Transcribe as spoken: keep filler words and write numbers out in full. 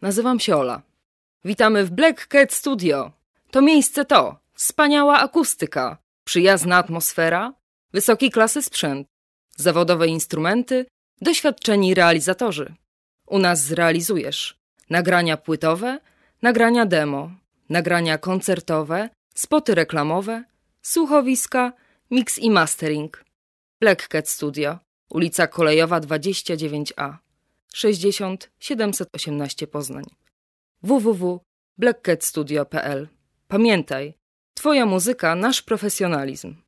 Nazywam się Ola. Witamy w Black Cat Studio. To miejsce to wspaniała akustyka, przyjazna atmosfera, wysokiej klasy sprzęt, zawodowe instrumenty, doświadczeni realizatorzy. U nas zrealizujesz nagrania płytowe, nagrania demo, nagrania koncertowe, spoty reklamowe, słuchowiska, mix i mastering. Black Cat Studio, ulica Kolejowa dwadzieścia dziewięć A, sześćdziesiąt siedemset osiemnaście Poznań. w w w kropka black cat studio kropka p l. Pamiętaj, twoja muzyka, nasz profesjonalizm.